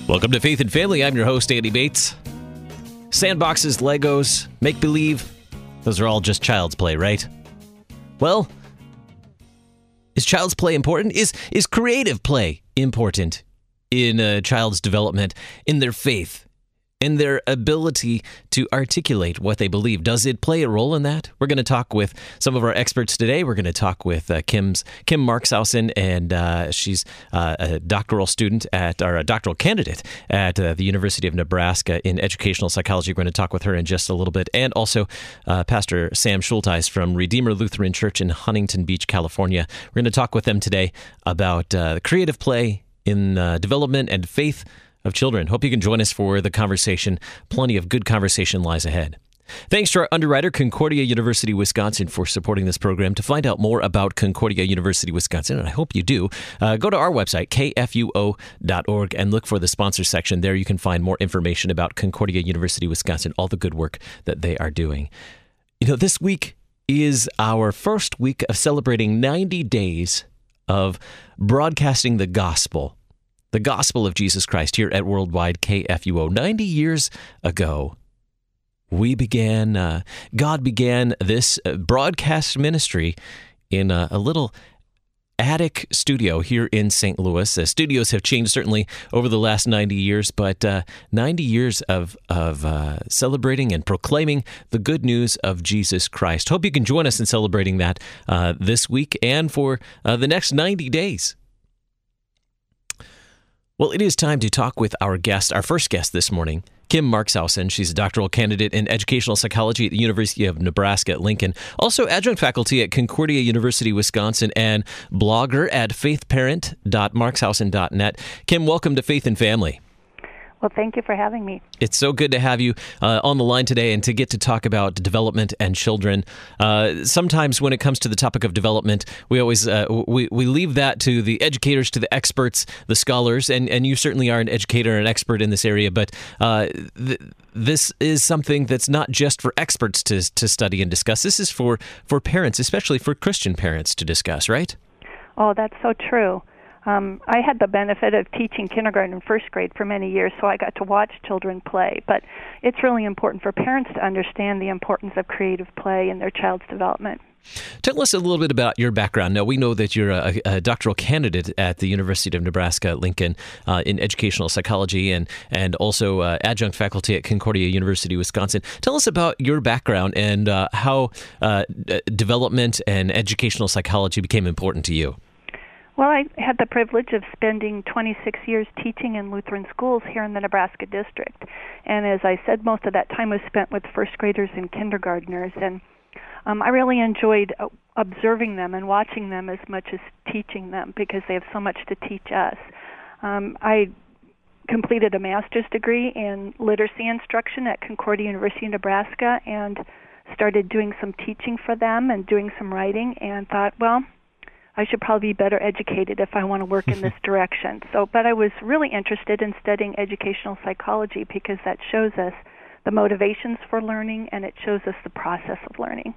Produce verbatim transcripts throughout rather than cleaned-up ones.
Welcome to Faith and Family. I'm your host, Andy Bates. Sandboxes, Legos, make-believe, those are all just child's play, right? Well, is child's play important? Is is creative play important in a child's development, in their faith, in their ability to articulate what they believe? Does it play a role in that? We're going to talk with some of our experts today. We're going to talk with uh, Kim's Kim Markshausen, and uh, she's uh, a doctoral student at, or a doctoral candidate at uh, the University of Nebraska in educational psychology. We're going to talk with her in just a little bit. And also uh, Pastor Sam Schulteis from Redeemer Lutheran Church in Huntington Beach, California. We're going to talk with them today about uh, creative play in uh, development and faith of children. Hope you can join us for the conversation. Plenty of good conversation lies ahead. Thanks to our underwriter, Concordia University, Wisconsin, for supporting this program. To find out more about Concordia University, Wisconsin, and I hope you do, uh, go to our website, k f u o dot org, and look for the sponsor section. There you can find more information about Concordia University, Wisconsin, all the good work that they are doing. You know, this week is our first week of celebrating ninety days of broadcasting the gospel. The gospel of Jesus Christ here at Worldwide K F U O. ninety years ago, we began, uh, God began this broadcast ministry in a, a little attic studio here in Saint Louis. Uh, studios have changed certainly over the last ninety years, but uh, ninety years of, of uh, celebrating and proclaiming the good news of Jesus Christ. Hope you can join us in celebrating that uh, this week and for uh, the next ninety days. Well, it is time to talk with our guest, our first guest this morning, Kim Markshausen. She's a doctoral candidate in educational psychology at the University of Nebraska at Lincoln, also adjunct faculty at Concordia University, Wisconsin, and blogger at faith parent dot markshausen dot net. Kim, welcome to Faith and Family. Well, thank you for having me. It's so good to have you uh, on the line today and to get to talk about development and children. Uh, sometimes when it comes to the topic of development, we always uh, we, we leave that to the educators, to the experts, the scholars, and, and you certainly are an educator and an expert in this area, but uh, th- this is something that's not just for experts to to study and discuss. This is for, for parents, especially for Christian parents to discuss, right? Oh, that's so true. Um, I had the benefit of teaching kindergarten and first grade for many years, so I got to watch children play. But it's really important for parents to understand the importance of creative play in their child's development. Tell us a little bit about your background. Now, we know that you're a, a doctoral candidate at the University of Nebraska at Lincoln uh, in educational psychology and, and also uh, adjunct faculty at Concordia University, Wisconsin. Tell us about your background and uh, how uh, d- development and educational psychology became important to you. Well, I had the privilege of spending twenty-six years teaching in Lutheran schools here in the Nebraska district. And as I said, most of that time was spent with first graders and kindergartners. And um, I really enjoyed uh, observing them and watching them as much as teaching them because they have so much to teach us. Um, I completed a master's degree in literacy instruction at Concordia University, Nebraska, and started doing some teaching for them and doing some writing and thought, well, I should probably be better educated if I want to work in this direction. So, but I was really interested in studying educational psychology because that shows us the motivations for learning and it shows us the process of learning.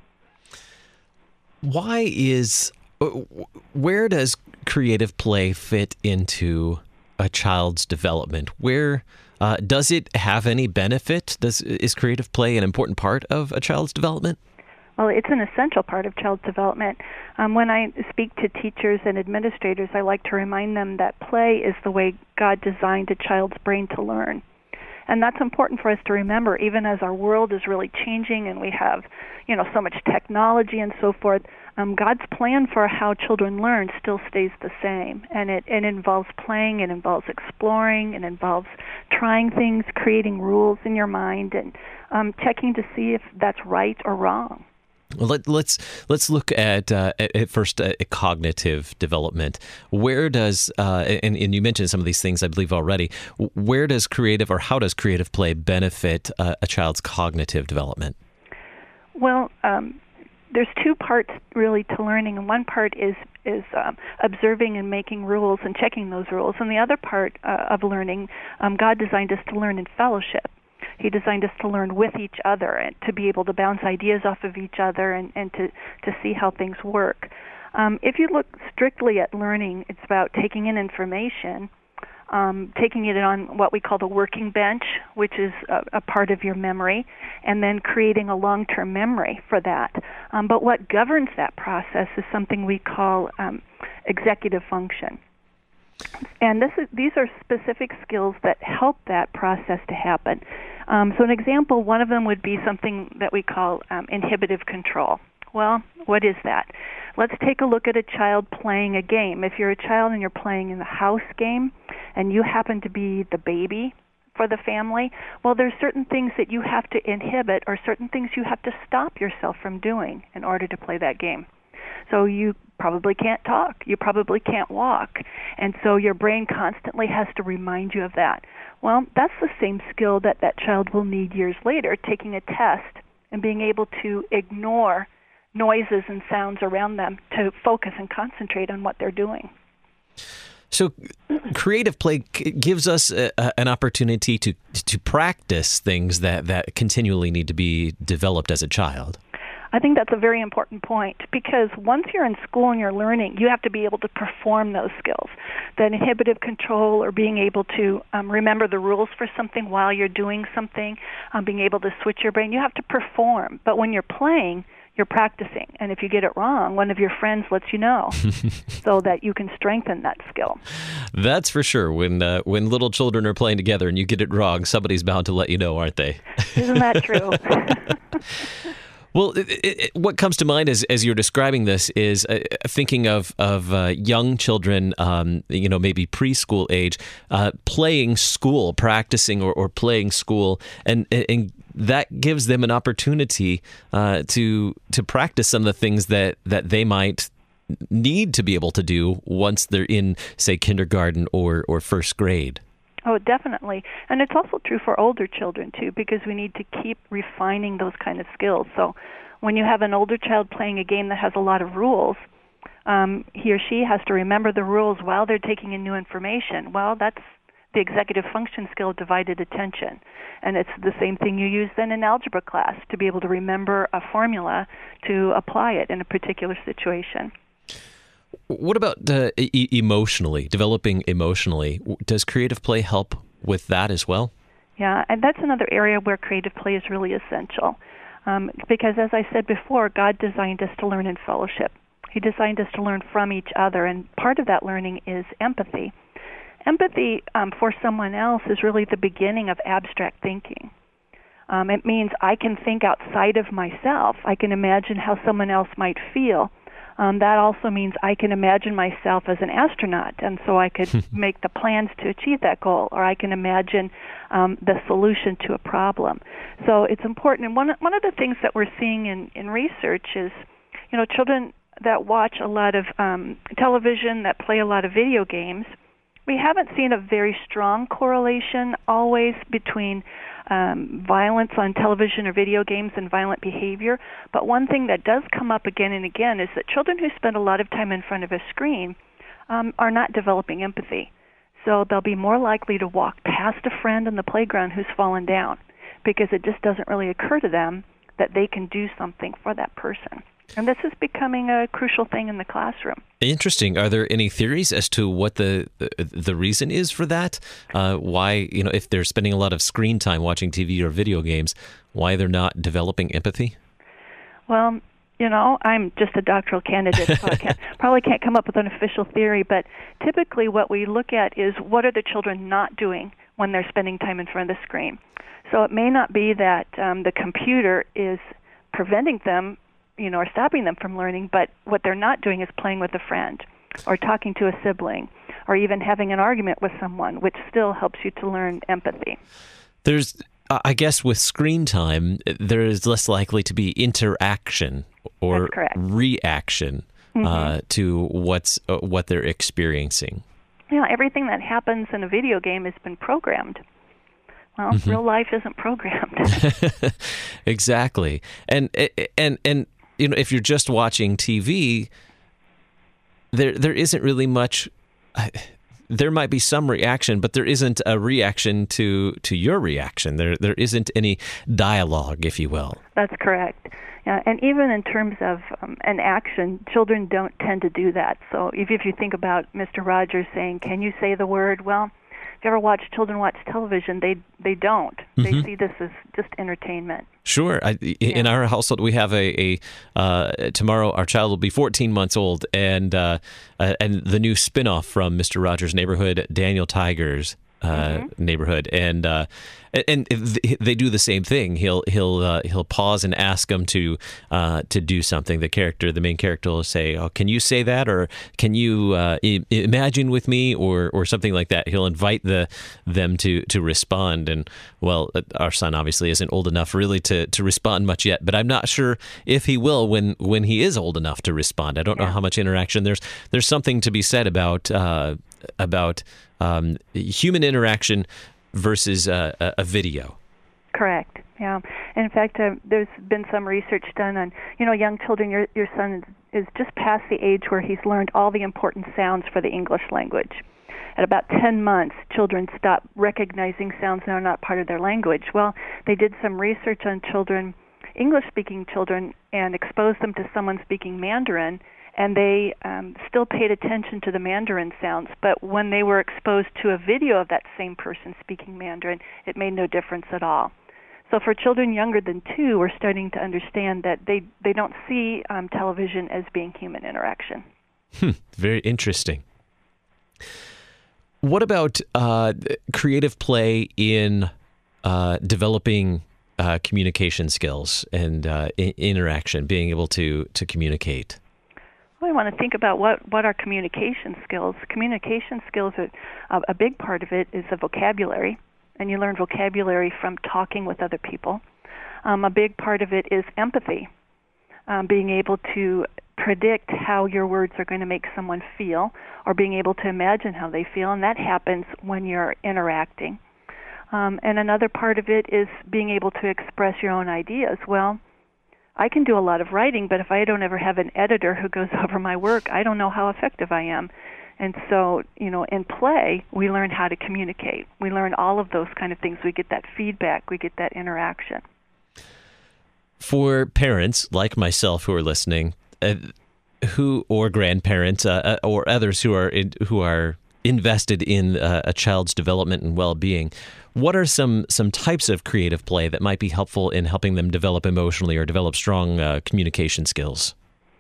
Why is, where does creative play fit into a child's development? Where uh, does it have any benefit? Does is creative play an important part of a child's development? Well, it's an essential part of child's development. Um, when I speak to teachers and administrators, I like to remind them that play is the way God designed a child's brain to learn. And that's important for us to remember, even as our world is really changing and we have, you know, so much technology and so forth. Um, God's plan for how children learn still stays the same. And it, it involves playing, it involves exploring, it involves trying things, creating rules in your mind, and um, checking to see if that's right or wrong. Well, let, let's let's look at uh, at first uh, cognitive development. Where does uh, and, and you mentioned some of these things, I believe already. Where does creative or how does creative play benefit uh, a child's cognitive development? Well, um, there's two parts really to learning, and one part is is um, observing and making rules and checking those rules, and the other part uh, of learning, um, God designed us to learn in fellowship. He designed us to learn with each other and to be able to bounce ideas off of each other and, and to, to see how things work. Um, if you look strictly at learning, it's about taking in information. um, taking it on what we call the working bench, which is a, a part of your memory, and then creating a long-term memory for that. Um, but what governs that process is something we call um, executive function. And this is, these are specific skills that help that process to happen. Um, so an example, one of them would be something that we call um, inhibitive control. Well, what is that? Let's take a look at a child playing a game. If you're a child and you're playing in the house game and you happen to be the baby for the family, well, there's certain things that you have to inhibit or certain things you have to stop yourself from doing in order to play that game. So you probably can't talk. You probably can't walk. And so your brain constantly has to remind you of that. Well, that's the same skill that that child will need years later, taking a test and being able to ignore noises and sounds around them to focus and concentrate on what they're doing. So creative play c- gives us a, a, an opportunity to to practice things that, that continually need to be developed as a child. I think that's a very important point because once you're in school and you're learning, you have to be able to perform those skills. The inhibitive control or being able to um, remember the rules for something while you're doing something, um, being able to switch your brain, you have to perform. But when you're playing, you're practicing. And if you get it wrong, one of your friends lets you know so that you can strengthen that skill. That's for sure. When uh, when little children are playing together and you get it wrong, somebody's bound to let you know, aren't they? Isn't that true? Well, it, it, what comes to mind as, as you're describing this is uh, thinking of of uh, young children, um, you know, maybe preschool age, uh, playing school, practicing or, or playing school, and and that gives them an opportunity uh, to to practice some of the things that, that they might need to be able to do once they're in, say, kindergarten or, or first grade. Oh, definitely. And it's also true for older children, too, because we need to keep refining those kind of skills. So when you have an older child playing a game that has a lot of rules, um, he or she has to remember the rules while they're taking in new information. Well, that's the executive function skill of divided attention. And it's the same thing you use then in algebra class to be able to remember a formula to apply it in a particular situation. What about uh, e- emotionally, developing emotionally? Does creative play help with that as well? Yeah, and that's another area where creative play is really essential. Um, because as I said before, God designed us to learn in fellowship. He designed us to learn from each other, and part of that learning is empathy. Empathy um, for someone else is really the beginning of abstract thinking. Um, it means I can think outside of myself. I can imagine how someone else might feel. Um, that also means I can imagine myself as an astronaut, and so I could make the plans to achieve that goal, or I can imagine um, the solution to a problem. So it's important. And one one of the things that we're seeing in, in research is, you know, children that watch a lot of um, television, that play a lot of video games, we haven't seen a very strong correlation always between um, violence on television or video games and violent behavior. But one thing that does come up again and again is that children who spend a lot of time in front of a screen um, are not developing empathy. So they'll be more likely to walk past a friend in the playground who's fallen down because it just doesn't really occur to them that they can do something for that person. And this is becoming a crucial thing in the classroom. Interesting. Are there any theories as to what the the, the reason is for that? Uh, why, you know, if they're spending a lot of screen time watching T V or video games, why they're not developing empathy? Well, you know, I'm just a doctoral candidate, so I can't, probably can't come up with an official theory, but typically what we look at is what are the children not doing when they're spending time in front of the screen. So it may not be that um, the computer is preventing them, you know, or stopping them from learning, but what they're not doing is playing with a friend or talking to a sibling or even having an argument with someone, which still helps you to learn empathy. There's, I guess with screen time, there is less likely to be interaction or reaction mm-hmm. uh, to what's uh, what they're experiencing. Yeah, everything that happens in a video game has been programmed. Well, mm-hmm. real life isn't programmed. Exactly. And and and you know, if you're just watching T V, there there isn't really much. Uh, there might be some reaction, but there isn't a reaction to to your reaction. There there isn't any dialogue, if you will. That's correct. Yeah, and even in terms of um, an action, children don't tend to do that. So if if you think about Mister Rogers saying, "Can you say the word?" Well, you ever watch children watch television, they they don't. Mm-hmm. They see this as just entertainment. Sure. I, in yeah. our household, we have a, a uh, tomorrow our child will be fourteen months old, and uh, uh, and the new spinoff from Mister Rogers' Neighborhood, Daniel Tiger's uh, mm-hmm. Neighborhood, and uh, and they do the same thing. He'll he'll uh, he'll pause and ask them to uh, to do something. The character, the main character, will say, "Oh, can you say that?" or "Can you uh, I- imagine with me?" or or something like that. He'll invite the them to to respond. And well, our son obviously isn't old enough really to, to respond much yet, but I'm not sure if he will when when he is old enough to respond. I don't yeah. know how much interaction there's. There's something to be said about uh, about um, human interaction versus uh, a, a video. Correct. Yeah. In fact, uh, there's been some research done on, you know, young children. Your your son is, is just past the age where he's learned all the important sounds for the English language. At about ten months, children stop recognizing sounds that are not part of their language. Well, they did some research on children, English-speaking children, and exposed them to someone speaking Mandarin, and they um, still paid attention to the Mandarin sounds. But when they were exposed to a video of that same person speaking Mandarin, it made no difference at all. So for children younger than two, we're starting to understand that they, they don't see um, television as being human interaction. Hmm, very interesting. What about uh, creative play in uh, developing uh, communication skills and uh, I- interaction, being able to, to communicate? Well, I want to think about what, what are communication skills. Communication skills, are, uh, a big part of it is the vocabulary, and you learn vocabulary from talking with other people. Um, a big part of it is empathy, um, being able to predict how your words are going to make someone feel, or being able to imagine how they feel, and that happens when you're interacting. Um, and another part of it is being able to express your own ideas. Well, I can do a lot of writing, but if I don't ever have an editor who goes over my work, I don't know how effective I am. And so, you know, in play, we learn how to communicate. We learn all of those kind of things. We get that feedback. We get that interaction. For parents like myself who are listening, uh, who or grandparents uh, or others who are in, who are invested in uh, a child's development and well-being, what are some some types of creative play that might be helpful in helping them develop emotionally or develop strong uh, communication skills?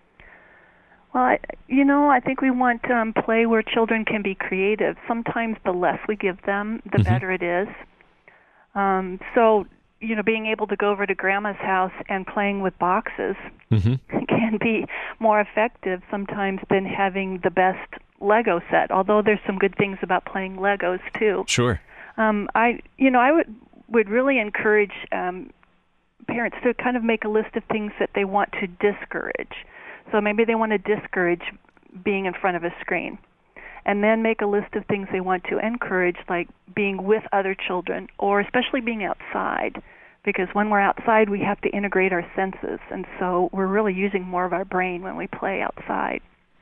Well, I, you know, I think we want um, play where children can be creative. Sometimes the less we give them, the mm-hmm. better it is. Um, so, you know, being able to go over to Grandma's house and playing with boxes mm-hmm. can be more effective sometimes than having the best Lego set, although there's some good things about playing Legos, too. Sure. Um, I, you know, I would, would really encourage um, parents to kind of make a list of things that they want to discourage. So maybe they want to discourage being in front of a screen. And then make a list of things they want to encourage, like being with other children, or especially being outside. Because when we're outside, we have to integrate our senses. And so we're really using more of our brain when we play outside.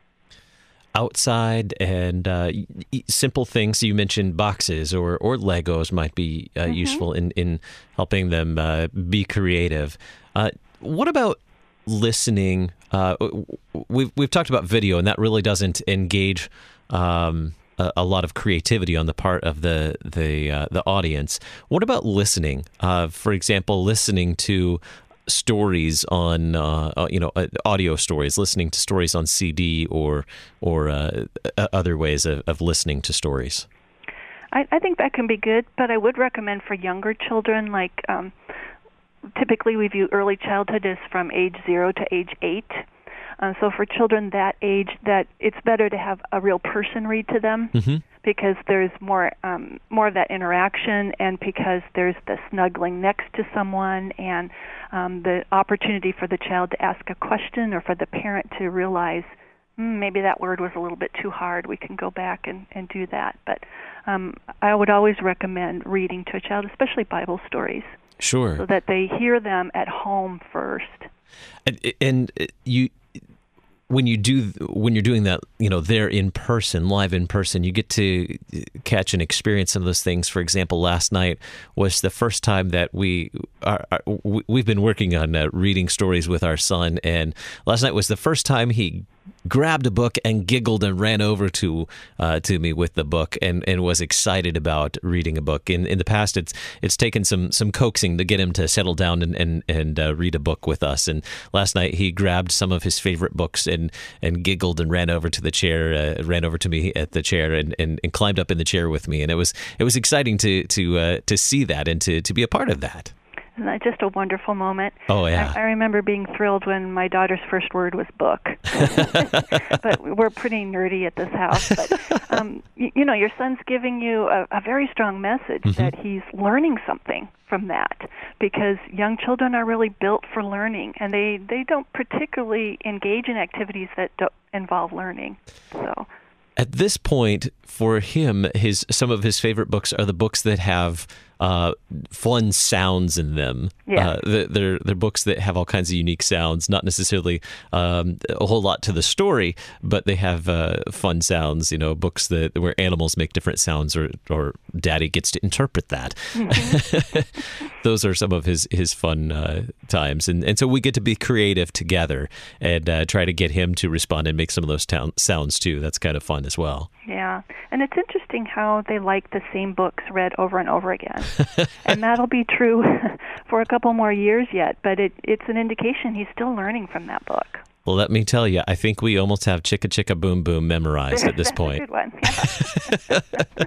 Outside and uh, simple things. You mentioned boxes or, or Legos might be uh, mm-hmm. useful in, in helping them uh, be creative. Uh, what about listening? Uh, we've we've talked about video, and that really doesn't engage um, a, a lot of creativity on the part of the the uh, the audience. What about listening? Uh, for example, listening to stories on uh, you know uh, audio stories, listening to stories on C D or or uh, other ways of, of listening to stories. I, I think that can be good, but I would recommend for younger children, like. Um, Typically, we view early childhood as from age zero to age eight. Uh, so for children that age, that it's better to have a real person read to them mm-hmm. because there's more um, more of that interaction, and because there's the snuggling next to someone, and um, the opportunity for the child to ask a question, or for the parent to realize mm, maybe that word was a little bit too hard. We can go back and, and do that. But um, I would always recommend reading to a child, especially Bible stories. Sure. So that they hear them at home first. And, and you, when you do, when you're doing that, you know, there in person, live in person, you get to catch and experience some of those things. For example, last night was the first time that we are, are we've been working on uh, reading stories with our son, and last night was the first time he grabbed a book and giggled and ran over to uh, to me with the book and, and was excited about reading a book. In in the past, it's it's taken some some coaxing to get him to settle down and and, and uh, read a book with us. And last night he grabbed some of his favorite books and, and giggled and ran over to the chair, uh, ran over to me at the chair and, and, and climbed up in the chair with me. And it was it was exciting to to uh, to see that and to, to be a part of that. Isn't that just a wonderful moment? Oh, yeah. I, I remember being thrilled when my daughter's first word was book. But we're pretty nerdy at this house. But, um, you, you know, your son's giving you a, a very strong message mm-hmm. that he's learning something from that, because young children are really built for learning, and they, they don't particularly engage in activities that don't involve learning. So... At this point, for him, his some of his favorite books are the books that have uh, fun sounds in them. Yeah. Uh, they're, they're books that have all kinds of unique sounds, not necessarily um, a whole lot to the story, but they have uh, fun sounds, you know, books that where animals make different sounds, or, or Daddy gets to interpret that. Mm-hmm. Those are some of his, his fun uh, times. And, and so we get to be creative together and uh, try to get him to respond and make some of those town- sounds too. That's kind of fun as well. Yeah, and it's interesting how they like the same books read over and over again. And that'll be true for a couple more years yet, but it, it's an indication he's still learning from that book. Well, let me tell you, I think we almost have Chicka Chicka Boom Boom memorized at this That's point. a good one. Yeah.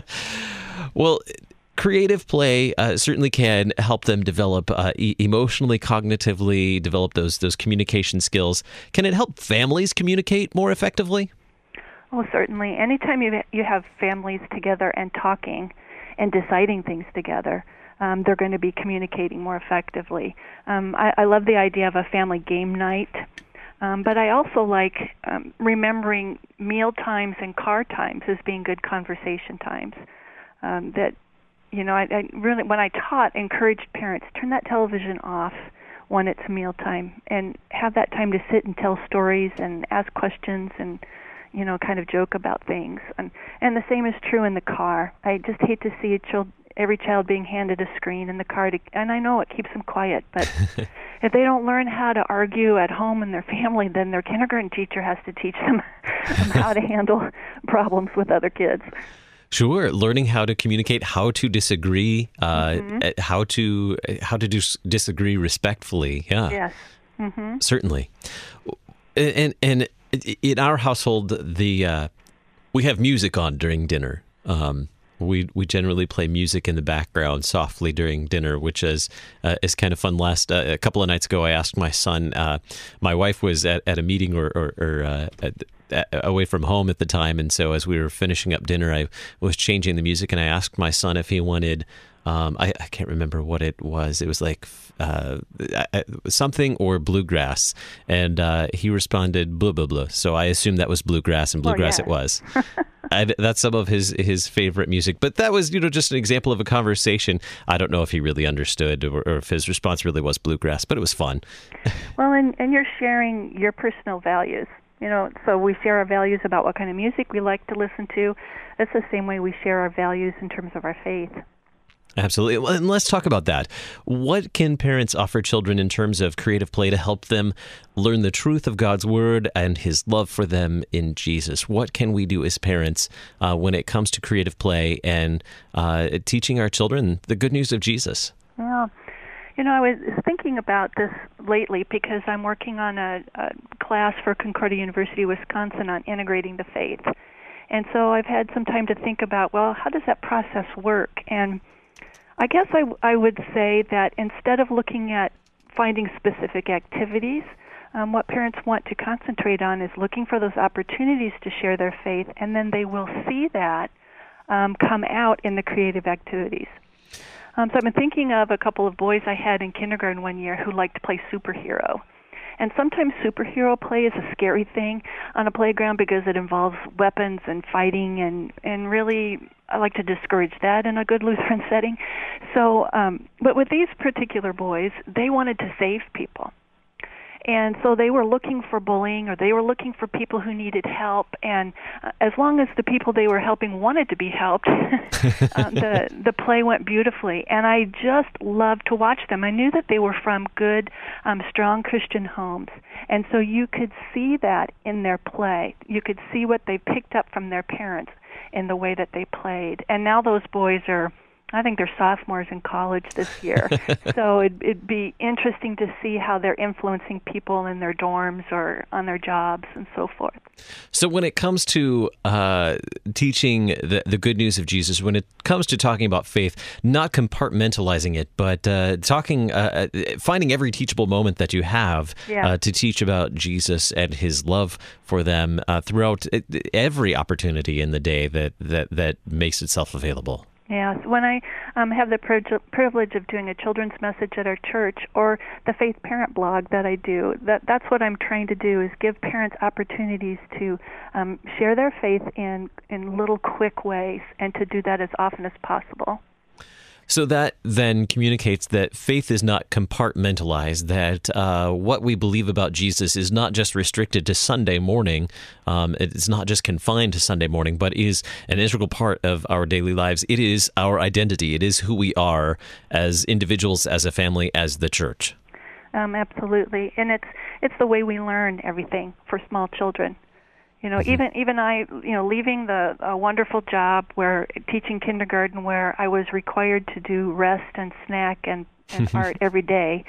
Well, creative play uh, certainly can help them develop uh, e- emotionally, cognitively, develop those those communication skills. Can it help families communicate more effectively? Oh, certainly. Anytime you you have families together and talking and deciding things together, um, they're going to be communicating more effectively. Um, I, I love the idea of a family game night, um, but I also like um, remembering meal times and car times as being good conversation times. Um, that, you know, I, I really, when I taught, encouraged parents, turn that television off when it's mealtime and have that time to sit and tell stories and ask questions and, you know, kind of joke about things. And and the same is true in the car. I just hate to see a child, every child being handed a screen in the car, to, and I know it keeps them quiet, but if they don't learn how to argue at home in their family, then their kindergarten teacher has to teach them how to handle problems with other kids. Sure, learning how to communicate, how to disagree, uh, mm-hmm. how to how to dis- disagree respectfully. Yeah, yes, mm-hmm. Certainly. And and in our household, the uh, we have music on during dinner. Um, we we generally play music in the background softly during dinner, which is uh, is kind of fun. Last uh, a couple of nights ago, I asked my son. Uh, my wife was at, at a meeting or or, or uh, at, away from home at the time, and so as we were finishing up dinner, I was changing the music, and I asked my son if he wanted um, I, I can't remember what it was. It was like uh, something or bluegrass, and uh, he responded blah blah blah. So I assumed that was bluegrass, and bluegrass oh, yeah. it was. I, that's some of his his favorite music, but that was, you know, just an example of a conversation. I don't know if he really understood or, or if his response really was bluegrass, but it was fun. Well, and, and you're sharing your personal values. You know, so we share our values about what kind of music we like to listen to. It's the same way we share our values in terms of our faith. Absolutely. Well, and let's talk about that. What can parents offer children in terms of creative play to help them learn the truth of God's Word and His love for them in Jesus? What can we do as parents uh, when it comes to creative play and uh, teaching our children the good news of Jesus? Well, you know, I was thinking about this lately because I'm working on a, a class for Concordia University, Wisconsin on integrating the faith. And so I've had some time to think about, well, how does that process work? And I guess I, I would say that instead of looking at finding specific activities, um, what parents want to concentrate on is looking for those opportunities to share their faith, and then they will see that um, come out in the creative activities. Um, so I've been thinking of a couple of boys I had in kindergarten one year who liked to play superhero. And sometimes superhero play is a scary thing on a playground because it involves weapons and fighting, and, and really I like to discourage that in a good Lutheran setting. So, um, but with these particular boys, they wanted to save people. And so they were looking for bullying, or they were looking for people who needed help. And uh, as long as the people they were helping wanted to be helped, uh, the the play went beautifully. And I just loved to watch them. I knew that they were from good, um, strong Christian homes. And so you could see that in their play. You could see what they picked up from their parents in the way that they played. And now those boys are, I think they're sophomores in college this year. So it'd, it'd be interesting to see how they're influencing people in their dorms or on their jobs and so forth. So when it comes to uh, teaching the, the good news of Jesus, when it comes to talking about faith, not compartmentalizing it, but uh, talking, uh, finding every teachable moment that you have yeah. uh, to teach about Jesus and his love for them uh, throughout every opportunity in the day that, that, that makes itself available. Yes, when I um, have the privilege of doing a children's message at our church or the Faith Parent blog that I do, that that's what I'm trying to do, is give parents opportunities to um, share their faith in, in little quick ways, and to do that as often as possible. So that then communicates that faith is not compartmentalized, that uh, what we believe about Jesus is not just restricted to Sunday morning. Um, it's not just confined to Sunday morning, but is an integral part of our daily lives. It is our identity. It is who we are as individuals, as a family, as the church. Um, absolutely. And it's it's the way we learn everything for small children. You know, mm-hmm. even even I, you know, leaving the a wonderful job where teaching kindergarten, where I was required to do rest and snack and, and art every day,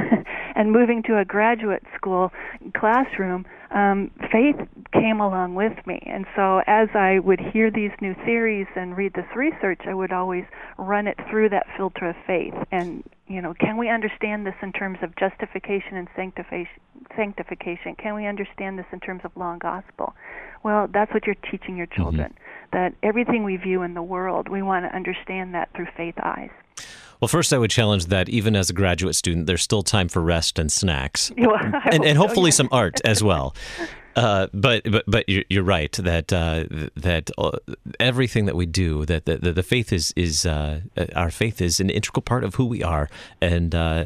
and moving to a graduate school classroom, um, faith came along with me. And so as I would hear these new theories and read this research, I would always run it through that filter of faith. And, you know, can we understand this in terms of justification and sanctification? Sanctification? Can we understand this in terms of law and gospel? Well, that's what you're teaching your children, mm-hmm. that everything we view in the world, we want to understand that through faith eyes. Well, first I would challenge that even as a graduate student, there's still time for rest and snacks, well, and, and hopefully so, yeah. some art as well. Uh, but but but you're right that uh, that everything that we do, that the, the faith is is uh, our faith is an integral part of who we are, and uh,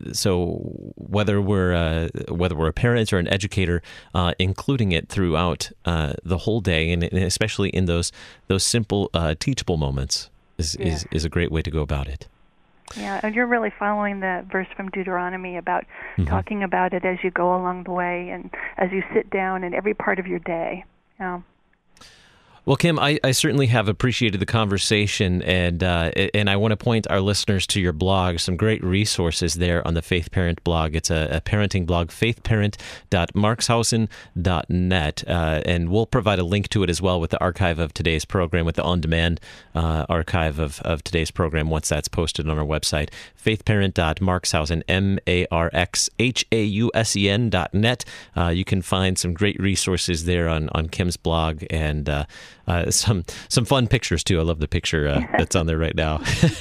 so whether we're uh, whether we're a parent or an educator, uh, including it throughout uh, the whole day, and especially in those those simple uh, teachable moments, is, yeah. is is a great way to go about it. Yeah, and you're really following the verse from Deuteronomy about mm-hmm. talking about it as you go along the way and as you sit down in every part of your day. Yeah. Well, Kim, I, I certainly have appreciated the conversation, and uh, and I want to point our listeners to your blog, some great resources there on the Faith Parent blog. It's a, a parenting blog, faith parent dot markshausen dot net, uh, and we'll provide a link to it as well with the archive of today's program, with the on-demand uh, archive of, of today's program once that's posted on our website, faith parent dot markshausen, M A R X H A U S E N dot net. Uh, you can find some great resources there on, on Kim's blog, and uh, Uh, some some fun pictures, too. I love the picture uh, that's on there right now.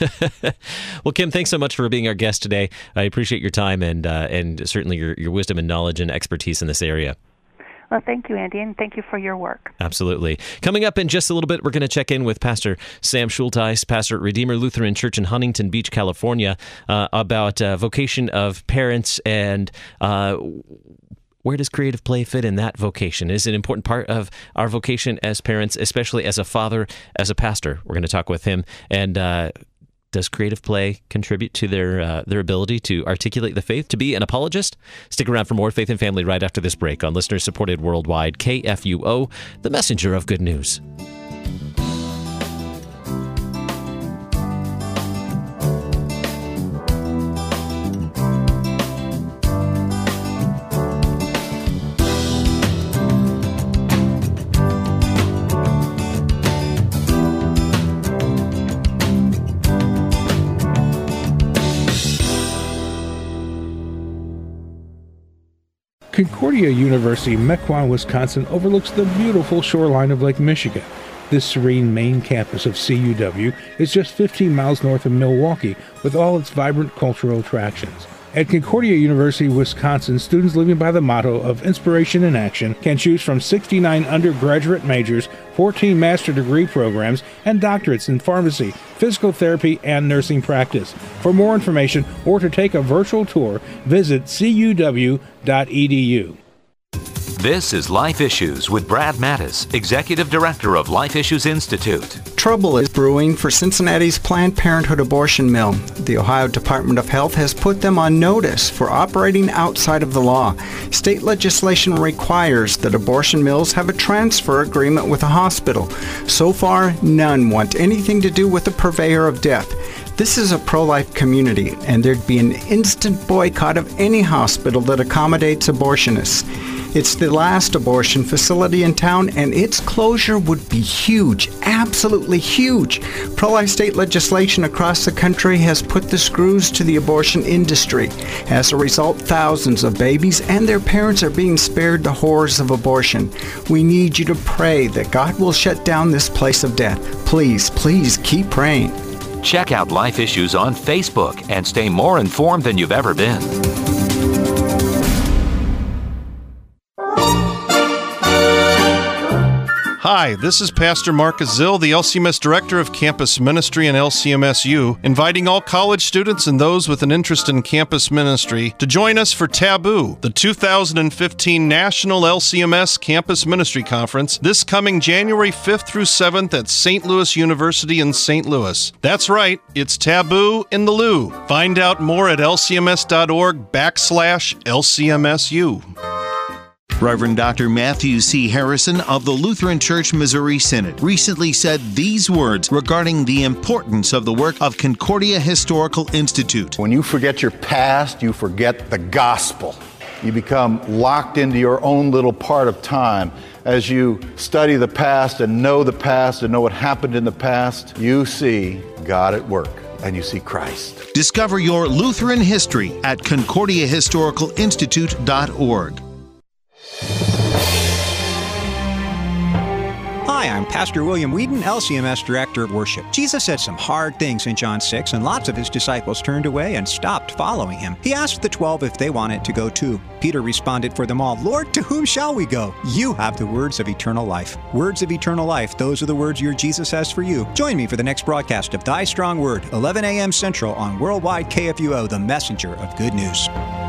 Well, Kim, thanks so much for being our guest today. I appreciate your time and uh, and certainly your, your wisdom and knowledge and expertise in this area. Well, thank you, Andy, and thank you for your work. Absolutely. Coming up in just a little bit, we're going to check in with Pastor Sam Schultheis, pastor at Redeemer Lutheran Church in Huntington Beach, California, uh, about uh, vocation of parents and uh where does creative play fit in that vocation? Is it an important part of our vocation as parents, especially as a father, as a pastor? We're going to talk with him. And uh, does creative play contribute to their uh, their ability to articulate the faith, to be an apologist? Stick around for more Faith and Family right after this break on listener-supported worldwide K F U O, the messenger of good news. Concordia University, Mequon, Wisconsin overlooks the beautiful shoreline of Lake Michigan. This serene main campus of C U W is just fifteen miles north of Milwaukee, with all its vibrant cultural attractions. At Concordia University, Wisconsin, students living by the motto of inspiration in action can choose from sixty-nine undergraduate majors, fourteen master degree programs, and doctorates in pharmacy, physical therapy, and nursing practice. For more information or to take a virtual tour, visit c u w dot e d u. This is Life Issues with Brad Mattis, Executive Director of Life Issues Institute. Trouble is brewing for Cincinnati's Planned Parenthood abortion mill. The Ohio Department of Health has put them on notice for operating outside of the law. State legislation requires that abortion mills have a transfer agreement with a hospital. So far, none want anything to do with the purveyor of death. This is a pro-life community, and there'd be an instant boycott of any hospital that accommodates abortionists. It's the last abortion facility in town, and its closure would be huge, absolutely huge. Pro-life state legislation across the country has put the screws to the abortion industry. As a result, thousands of babies and their parents are being spared the horrors of abortion. We need you to pray that God will shut down this place of death. Please, please keep praying. Check out Life Issues on Facebook and stay more informed than you've ever been. Hi, this is Pastor Mark Azil, the L C M S Director of Campus Ministry and L C M S U, inviting all college students and those with an interest in campus ministry to join us for Taboo, the two thousand fifteen National L C M S Campus Ministry Conference, this coming January fifth through seventh at Saint Louis University in Saint Louis. That's right, it's Taboo in the Lou. Find out more at lcms.org backslash LCMSU. Reverend Doctor Matthew C. Harrison of the Lutheran Church Missouri Synod recently said these words regarding the importance of the work of Concordia Historical Institute. When you forget your past, you forget the gospel. You become locked into your own little part of time. As you study the past and know the past and know what happened in the past, you see God at work and you see Christ. Discover your Lutheran history at concordia historical institute dot org. Hi, I'm Pastor William Whedon, L C M S Director of Worship. Jesus said some hard things in John six, and lots of his disciples turned away and stopped following him. He asked the twelve if they wanted to go too. Peter responded for them all, "Lord, to whom shall we go? You have the words of eternal life." Words of eternal life, those are the words your Jesus has for you. Join me for the next broadcast of Thy Strong Word, eleven a.m. Central on Worldwide K F U O, the messenger of good news.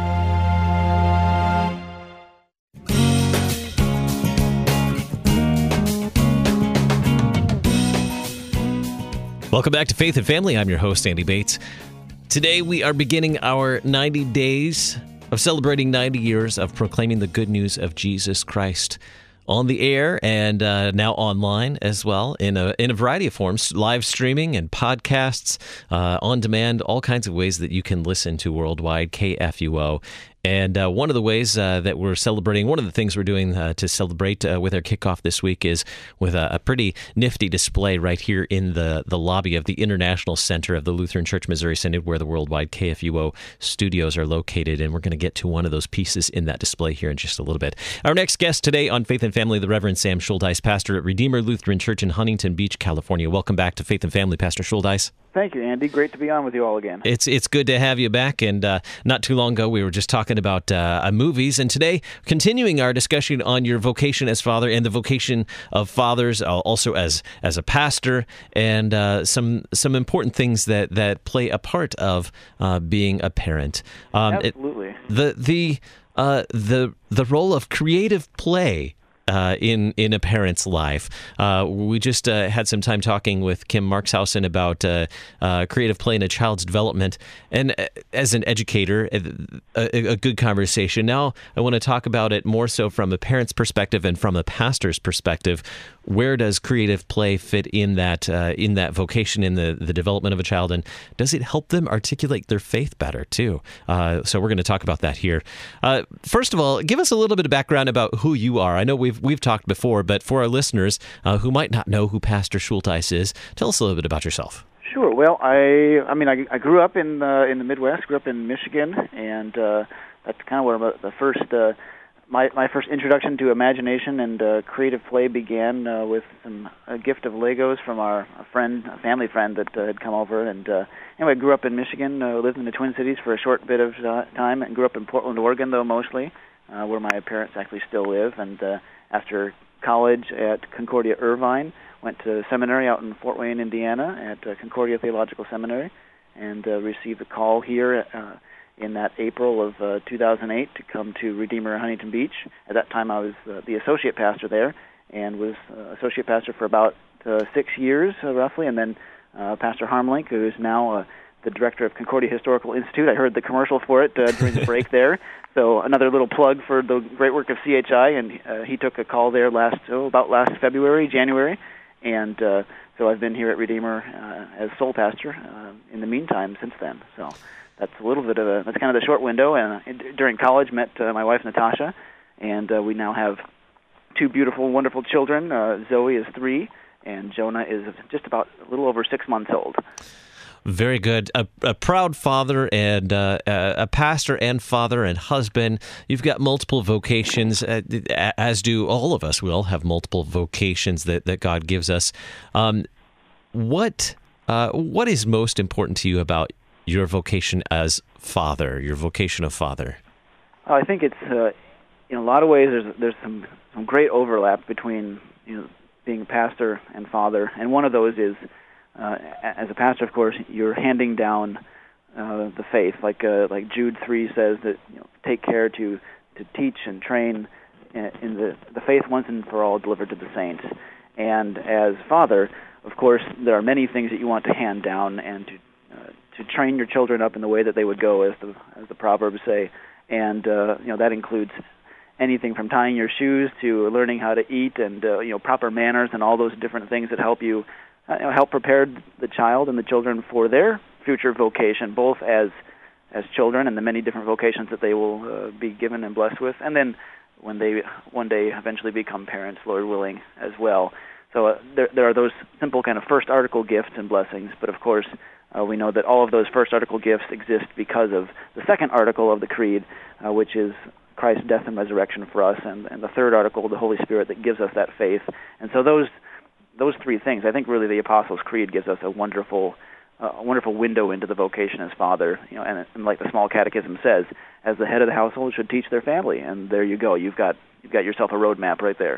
Welcome back to Faith and Family. I'm your host, Andy Bates. Today we are beginning our ninety days of celebrating ninety years of proclaiming the good news of Jesus Christ on the air and uh, now online as well in a in a variety of forms, live streaming and podcasts, uh, on demand, all kinds of ways that you can listen to Worldwide K F U O. And uh, one of the ways uh, that we're celebrating, one of the things we're doing uh, to celebrate uh, with our kickoff this week is with a, a pretty nifty display right here in the, the lobby of the International Center of the Lutheran Church Missouri Synod, where the Worldwide K F U O studios are located. And we're going to get to one of those pieces in that display here in just a little bit. Our next guest today on Faith and Family, the Reverend Sam Schuldeis, pastor at Redeemer Lutheran Church in Huntington Beach, California. Welcome back to Faith and Family, Pastor Schuldeis. Thank you, Andy. Great to be on with you all again. It's it's good to have you back. And uh, not too long ago, we were just talking about uh, movies. And today, continuing our discussion on your vocation as father and the vocation of fathers, uh, also as as a pastor, and uh, some some important things that, that play a part of uh, being a parent. Um, Absolutely. It, the the uh, the the role of creative play Uh, in in a parent's life. Uh, we just uh, had some time talking with Kim Markshausen about uh, uh, creative play in a child's development, and uh, as an educator, a, a good conversation. Now I want to talk about it more so from a parent's perspective and from a pastor's perspective. Where does creative play fit in that uh, in that vocation, in the, the development of a child, and does it help them articulate their faith better too? Uh, so we're going to talk about that here. Uh, first of all, give us a little bit of background about who you are. I know we've we've talked before, but for our listeners uh, who might not know who Pastor Schuldeis is, tell us a little bit about yourself. Sure. Well, I I mean I, I grew up in uh, in the Midwest. Grew up in Michigan, and uh, that's kind of where the first. Uh, my my first introduction to imagination and uh, creative play began uh, with some a gift of Legos from our a friend, a family friend that uh, had come over. And uh, anyway, I grew up in Michigan, uh, lived in the Twin Cities for a short bit of uh, time, and grew up in Portland, Oregon, though mostly, uh, where my parents actually still live. And uh, after college at Concordia Irvine, went to seminary out in Fort Wayne, Indiana, at uh, Concordia Theological Seminary, and uh, received a call here uh, in that April of uh, two thousand eight to come to Redeemer Huntington Beach. At that time, I was uh, the associate pastor there, and was uh, associate pastor for about uh, six years, uh, roughly, and then uh, Pastor Harmlink, who is now uh, the director of Concordia Historical Institute. I heard the commercial for it uh, during the break there. So another little plug for the great work of C H I, and uh, he took a call there last, oh, about last February, January, and uh, so I've been here at Redeemer uh, as sole pastor uh, in the meantime since then. So that's a little bit of a, that's kind of the short window. And uh, during college, met uh, my wife Natasha, and uh, we now have two beautiful, wonderful children. Uh, Zoe is three, and Jonah is just about a little over six months old. Very good. A, a proud father and uh, a pastor and father and husband. You've got multiple vocations, uh, as do all of us. We all have multiple vocations that, that God gives us. Um, what uh, what is most important to you about your vocation as father, your vocation of father? I think it's, uh, in a lot of ways, there's there's some, some great overlap between, you know, being a pastor and father, and one of those is, Uh, as a pastor, of course, you're handing down uh, the faith, like uh, like Jude three says that, you know, take care to to teach and train in, in the the faith once and for all delivered to the saints. And as father, of course, there are many things that you want to hand down and to uh, to train your children up in the way that they would go, as the as the Proverbs say. And uh, you know, that includes anything from tying your shoes to learning how to eat, and uh, you know, proper manners and all those different things that help you. Uh, you know, help prepare the child and the children for their future vocation, both as as children and the many different vocations that they will uh, be given and blessed with, and then when they one day eventually become parents, Lord willing, as well. So uh, there, there are those simple kind of first article gifts and blessings, but of course uh, we know that all of those first article gifts exist because of the second article of the Creed, uh, which is Christ's death and resurrection for us, and, and the third article, the Holy Spirit, that gives us that faith. And so those Those three things, I think, really the Apostles' Creed gives us a wonderful, uh, a wonderful window into the vocation as father. You know, and, and like the Small Catechism says, as the head of the household should teach their family. And there you go. You've got you've got yourself a roadmap right there.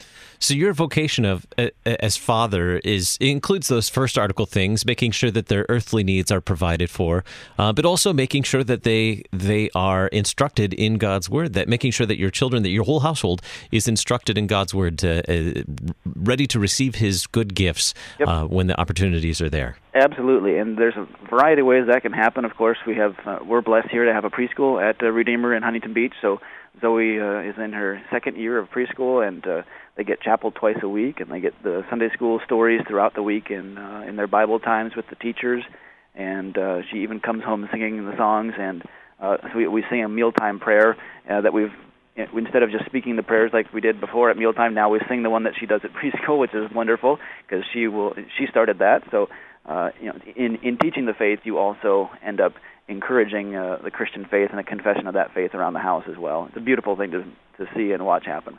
So your vocation of uh, as father is includes those first article things, making sure that their earthly needs are provided for, uh, but also making sure that they they are instructed in God's word. That making sure that your children, that your whole household is instructed in God's word, to, uh, ready to receive His good gifts yep. uh, when the opportunities are there. Absolutely, and there's a variety of ways that can happen. Of course, we have uh, we're blessed here to have a preschool at uh, Redeemer in Huntington Beach. So Zoe uh, is in her second year of preschool, and uh, they get chapel twice a week, and they get the Sunday school stories throughout the week in uh, in their Bible times with the teachers. And uh, she even comes home singing the songs, and uh, so we, we sing a mealtime prayer uh, that we've. Instead of just speaking the prayers like we did before at mealtime, now we sing the one that she does at preschool, which is wonderful because she will. She started that. So, uh, you know, in in teaching the faith, you also end up encouraging uh, the Christian faith and a confession of that faith around the house as well. It's a beautiful thing to to see and watch happen.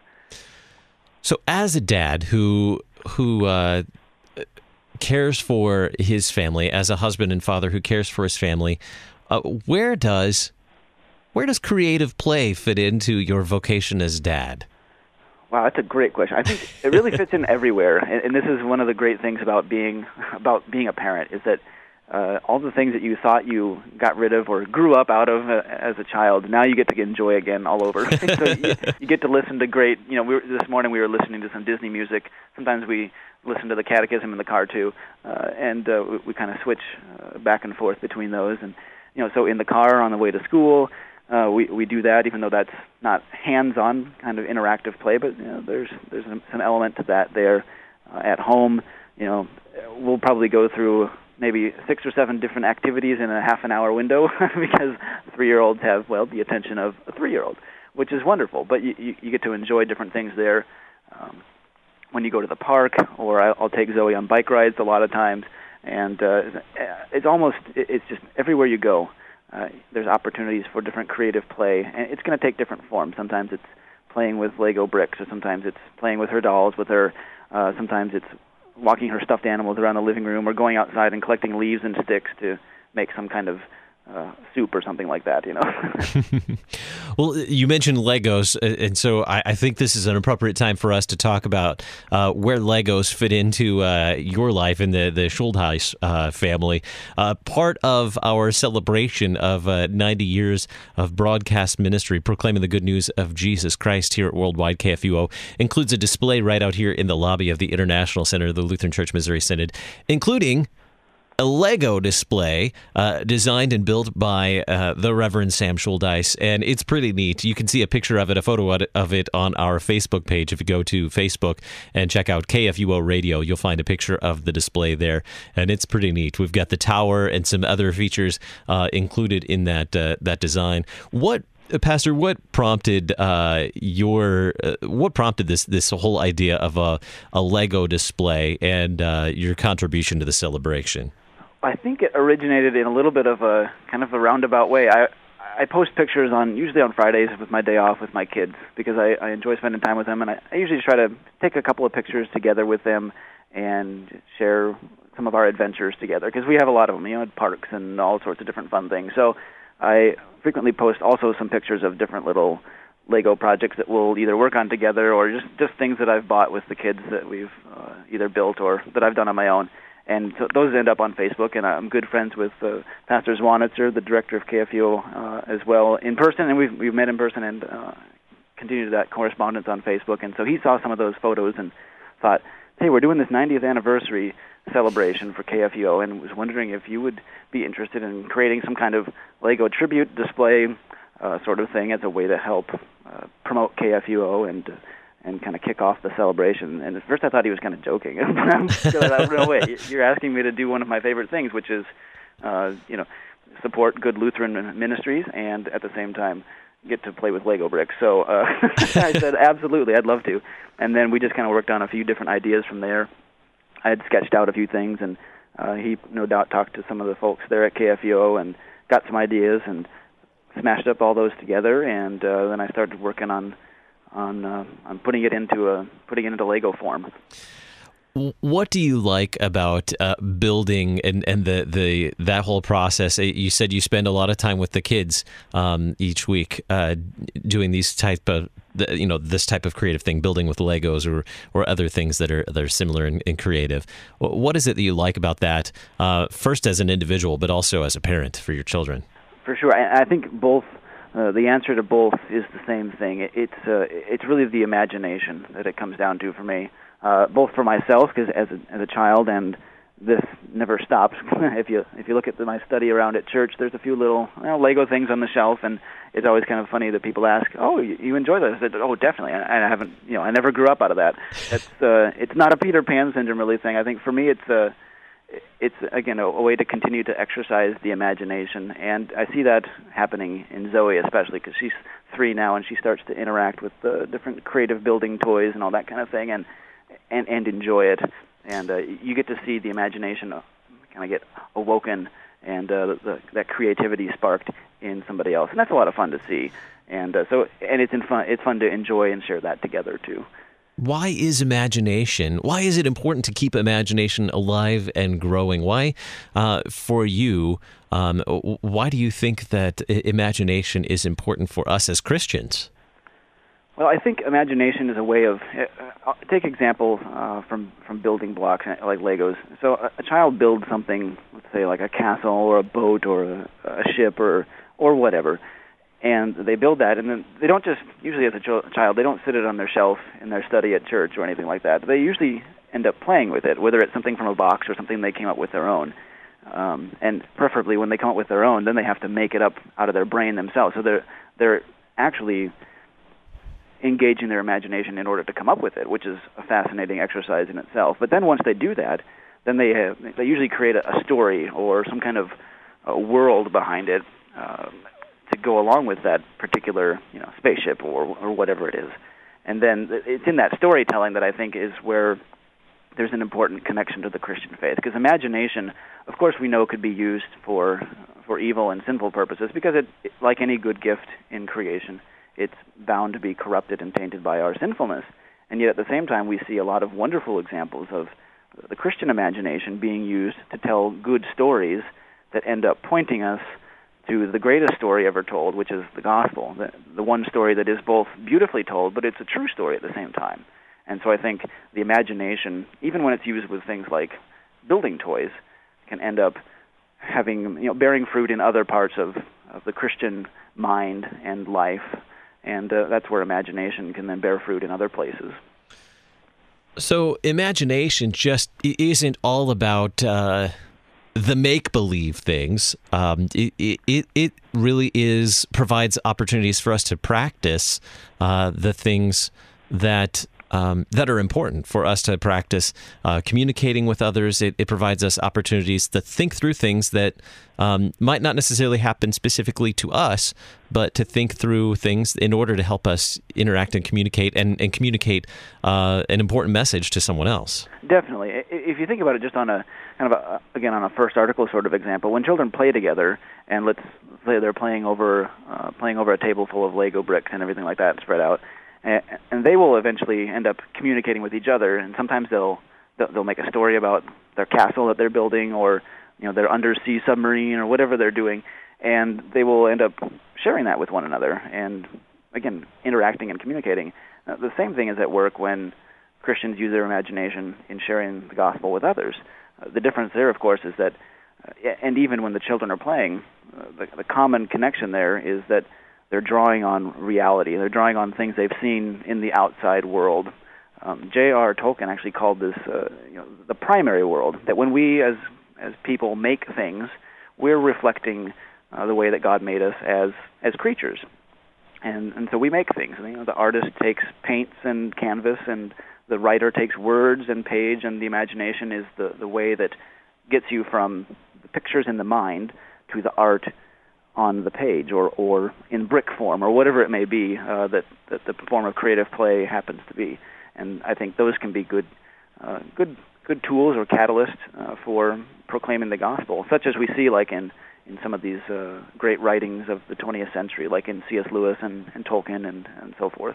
So, as a dad who who uh, cares for his family, as a husband and father who cares for his family, uh, where does Where does creative play fit into your vocation as dad? Wow, that's a great question. I think it really fits in everywhere, and, and this is one of the great things about being about being a parent, is that uh, all the things that you thought you got rid of or grew up out of uh, as a child, now you get to enjoy again all over. So you, you get to listen to great. You know, we were, this morning we were listening to some Disney music. Sometimes we listen to the Catechism in the car too, uh, and uh, we, we kind of switch uh, back and forth between those. And you know, so in the car on the way to school. Uh, we we do that, even though that's not hands-on kind of interactive play, but you know, there's there's some, some element to that there. Uh, at home, you know, we'll probably go through maybe six or seven different activities in a half an hour window because three-year-olds have, well, the attention of a three-year-old, which is wonderful. But you you, you get to enjoy different things there. Um, when you go to the park, or I'll, I'll take Zoe on bike rides a lot of times, and uh, it's almost it's just everywhere you go. Uh, there's opportunities for different creative play, and it's going to take different forms. Sometimes it's playing with Lego bricks, or sometimes it's playing with her dolls with her. Uh, sometimes it's walking her stuffed animals around the living room, or going outside and collecting leaves and sticks to make some kind of uh, soup or something like that, you know. Well, you mentioned Legos, and so I, I think this is an appropriate time for us to talk about uh, where Legos fit into uh, your life in the, the Schultheis uh, family. Uh, part of our celebration of uh, ninety years of broadcast ministry, proclaiming the good news of Jesus Christ here at Worldwide K F U O, includes a display right out here in the lobby of the International Center of the Lutheran Church Missouri Synod, including a Lego display uh, designed and built by uh, the Reverend Sam Schultheis, and it's pretty neat. You can see a picture of it, a photo of it on our Facebook page. If you go to Facebook and check out K F U O Radio, you'll find a picture of the display there, and it's pretty neat. We've got the tower and some other features uh, included in that uh, that design. What Pastor, what prompted uh, your uh, what prompted this this whole idea of a, a Lego display and uh, your contribution to the celebration? I think it originated in a little bit of a kind of a roundabout way. I I post pictures on usually on Fridays with my day off with my kids because I, I enjoy spending time with them, and I, I usually try to take a couple of pictures together with them and share some of our adventures together because we have a lot of them, you know, at parks and all sorts of different fun things. So I frequently post also some pictures of different little Lego projects that we'll either work on together or just, just things that I've bought with the kids that we've uh, either built or that I've done on my own. And so those end up on Facebook, and I'm good friends with uh, Pastor Zwanitzer, the director of K F U O, uh, as well, in person, and we've, we've met in person and uh, continued that correspondence on Facebook. And so he saw some of those photos and thought, hey, we're doing this ninetieth anniversary celebration for K F U O, and was wondering if you would be interested in creating some kind of Lego tribute display uh, sort of thing as a way to help uh, promote K F U O and and kind of kick off the celebration. And at first I thought he was kind of joking. I thought, no way, you're asking me to do one of my favorite things, which is, uh, you know, support good Lutheran ministries and at the same time get to play with Lego bricks. So uh, I said, absolutely, I'd love to. And then we just kind of worked on a few different ideas from there. I had sketched out a few things, and uh, he no doubt talked to some of the folks there at K F U O and got some ideas and smashed up all those together. And uh, then I started working on on uh, on putting it into a putting it into Lego form. What do you like about uh, building and, and the, the that whole process? You said you spend a lot of time with the kids um, each week uh, doing these type of you know this type of creative thing, building with Legos or or other things that are that are similar and, and creative. What is it that you like about that? Uh, first, as an individual, but also as a parent for your children. For sure, I, I think both. Uh, the answer to both is the same thing. It, it's uh, it's really the imagination that it comes down to for me. Uh, both for myself, because as a, as a child, and this never stops. if you if you look at the, my study around at church, there's a few little you know, Lego things on the shelf, and it's always kind of funny that people ask, "Oh, you, you enjoy this?" I said, "Oh, definitely." I, I haven't, you know, I never grew up out of that. It's uh, it's not a Peter Pan syndrome really thing. I think for me, it's a it's again a, a way to continue to exercise the imagination, and I see that happening in Zoe especially because she's three now, and she starts to interact with the different creative building toys and all that kind of thing, and. And, and enjoy it, and uh, you get to see the imagination kind of get awoken, and uh, the, that creativity sparked in somebody else, and that's a lot of fun to see. And uh, so, and it's in fun. It's fun to enjoy and share that together too. Why is imagination? Why is it important to keep imagination alive and growing? Why, uh, for you, um, why do you think that imagination is important for us as Christians? Well, I think imagination is a way of, uh, take example uh, from, from building blocks like Legos. So a, a child builds something, let's say like a castle or a boat or a, a ship or or whatever, and they build that, and then they don't just, usually as a ch- child, they don't sit it on their shelf in their study at church or anything like that. They usually end up playing with it, whether it's something from a box or something they came up with their own. Um, and preferably when they come up with their own, then they have to make it up out of their brain themselves. So they're they're actually engaging their imagination in order to come up with it, which is a fascinating exercise in itself. But then once they do that, then they have, they usually create a, a story or some kind of a world behind it uh, to go along with that particular you know spaceship or or whatever it is. And then it's in that storytelling that I think is where there's an important connection to the Christian faith, because imagination, of course, we know could be used for for evil and sinful purposes, because it, like any good gift in creation, it's bound to be corrupted and tainted by our sinfulness. And yet at the same time, we see a lot of wonderful examples of the Christian imagination being used to tell good stories that end up pointing us to the greatest story ever told, which is the gospel, the, the one story that is both beautifully told, but it's a true story at the same time. And so I think the imagination, even when it's used with things like building toys, can end up having, you know, bearing fruit in other parts of, of the Christian mind and life, and uh, that's where imagination can then bear fruit in other places. So imagination just isn't all about uh, the make-believe things. Um, it, it it really is provides opportunities for us to practice uh, the things that um, that are important for us to practice. Uh, communicating with others, it, it provides us opportunities to think through things that um, might not necessarily happen specifically to us, but to think through things in order to help us interact and communicate and, and communicate uh, an important message to someone else. Definitely. If you think about it just on a kind of a, again, on a first article sort of example, when children play together, and let's say they're playing over uh, playing over a table full of Lego bricks and everything like that spread out, and, and they will eventually end up communicating with each other, and sometimes they'll they'll make a story about their castle that they're building, or you know, their undersea submarine, or whatever they're doing, and they will end up sharing that with one another, and again, interacting and communicating. Uh, the same thing is at work when Christians use their imagination in sharing the gospel with others. Uh, the difference there, of course, is that, uh, and even when the children are playing, uh, the, the common connection there is that they're drawing on reality. They're drawing on things they've seen in the outside world. Um, J R Tolkien actually called this uh, you know, the primary world, that when we as as people make things, we're reflecting uh, the way that God made us as as creatures. And and so we make things. You know, the artist takes paints and canvas, and the writer takes words and page, and the imagination is the, the way that gets you from the pictures in the mind to the art on the page, or, or in brick form, or whatever it may be uh, that, that the form of creative play happens to be. And I think those can be good uh, good good tools or catalysts uh, for proclaiming the gospel, such as we see like in, in some of these uh, great writings of the twentieth century, like in C S Lewis and, and Tolkien and, and so forth.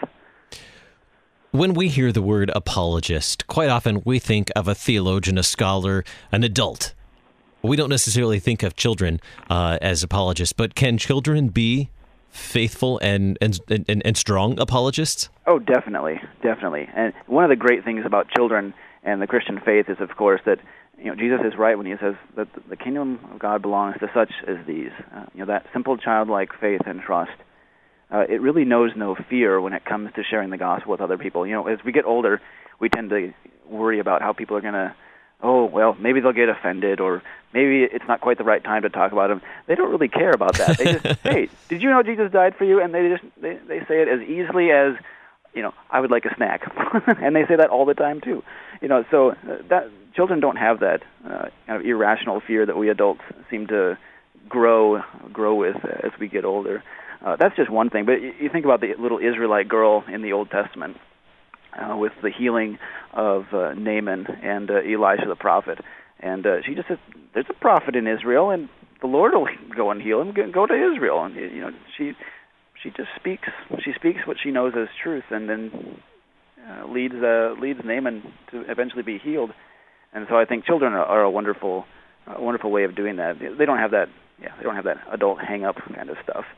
When we hear the word apologist, quite often we think of a theologian, a scholar, an adult. We don't necessarily think of children uh, as apologists, but can children be faithful and, and and and strong apologists? Oh, definitely, definitely. And one of the great things about children and the Christian faith is, of course, that you know Jesus is right when he says that the kingdom of God belongs to such as these. Uh, you know, that simple childlike faith and trust. Uh, it really knows no fear when it comes to sharing the gospel with other people. You know, as we get older, we tend to worry about how people are going to, oh, well, maybe they'll get offended, or maybe it's not quite the right time to talk about him. They don't really care about that. They just, hey, did you know Jesus died for you? And they just they, they say it as easily as, you know, I would like a snack. And they say that all the time, too. You know, so uh, that children don't have that uh, kind of irrational fear that we adults seem to grow grow with as we get older. Uh, that's just one thing. But you, you think about the little Israelite girl in the Old Testament uh, with the healing of uh, Naaman and uh, Elisha the prophet. And uh, she just says, there's a prophet in Israel, and the Lord will go and heal him. Go to Israel. And, you know, she she just speaks. She speaks what she knows as truth, and then uh, leads uh, leads Naaman to eventually be healed. And so I think children are, are a wonderful a wonderful way of doing that. They don't have that. Yeah, they don't have that adult hang-up kind of stuff.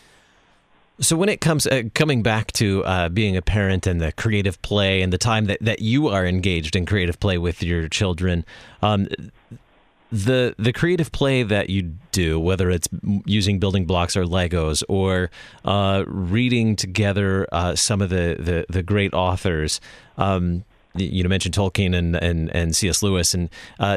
So when it comes uh, coming back to uh, being a parent and the creative play and the time that, that you are engaged in creative play with your children, um, the the creative play that you do, whether it's using building blocks or Legos or uh, reading together uh, some of the, the, the great authors, um, you mentioned Tolkien and, and, and C S Lewis, and uh,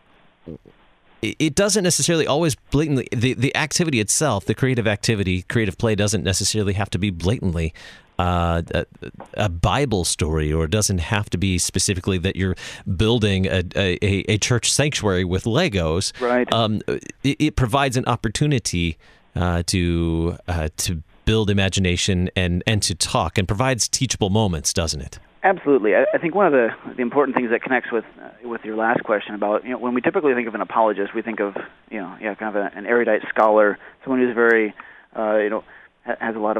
it doesn't necessarily always blatantly, the, the activity itself, the creative activity, creative play doesn't necessarily have to be blatantly uh, a, a Bible story, or it doesn't have to be specifically that you're building a, a, a church sanctuary with Legos. Right. Um, it, it provides an opportunity uh, to uh, to build imagination and, and to talk, and provides teachable moments, doesn't it? Absolutely. I, I think one of the, the important things that connects with uh, with your last question about, you know, when we typically think of an apologist, we think of, you know, yeah, kind of a, an erudite scholar, someone who's very, uh, you know, ha- has a lot of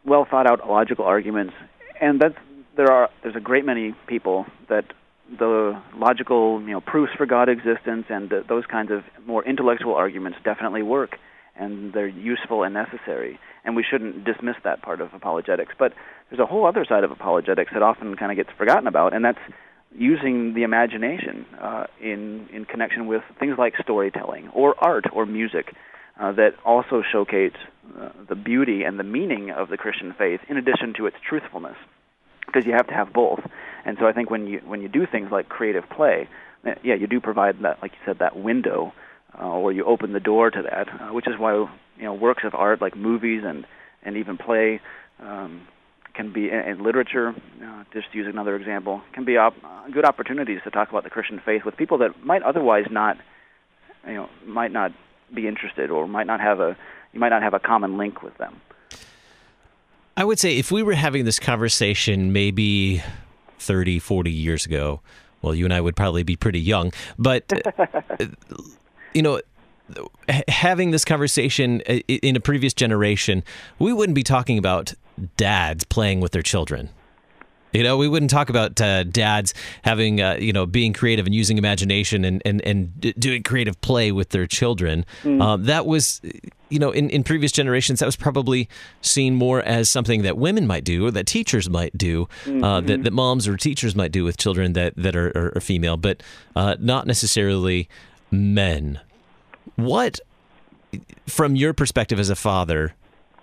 well thought out logical arguments, and that's there are there's a great many people that the logical you know proofs for God's existence and the, those kinds of more intellectual arguments definitely work, and they're useful and necessary, and we shouldn't dismiss that part of apologetics. But there's a whole other side of apologetics that often kind of gets forgotten about, and that's using the imagination uh, in in connection with things like storytelling or art or music uh, that also showcase uh, the beauty and the meaning of the Christian faith in addition to its truthfulness, because you have to have both. And so I think when you when you do things like creative play, yeah, you do provide that, like you said, that window, uh, or you open the door to that, uh, which is why you know works of art like movies and and even play. Um, can be, in literature, uh, just to use another example, can be op- uh, good opportunities to talk about the Christian faith with people that might otherwise not, you know, might not be interested or might not have a, you might not have a common link with them. I would say if we were having this conversation maybe thirty, forty years ago, well, you and I would probably be pretty young, but, you know, having this conversation in a previous generation, we wouldn't be talking about dads playing with their children. You know, we wouldn't talk about uh, dads having, uh, you know, being creative and using imagination and, and, and doing creative play with their children. Mm. Um, that was, you know, in, in previous generations, that was probably seen more as something that women might do or that teachers might do, mm-hmm. uh, that, that moms or teachers might do with children that, that are, are, are female, but uh, not necessarily men. What, from your perspective as a father,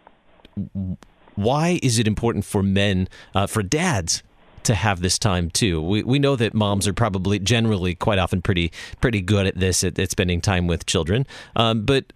why is it important for men, uh, for dads, to have this time too? We we know that moms are probably generally quite often pretty pretty good at this, at, at spending time with children. Um, but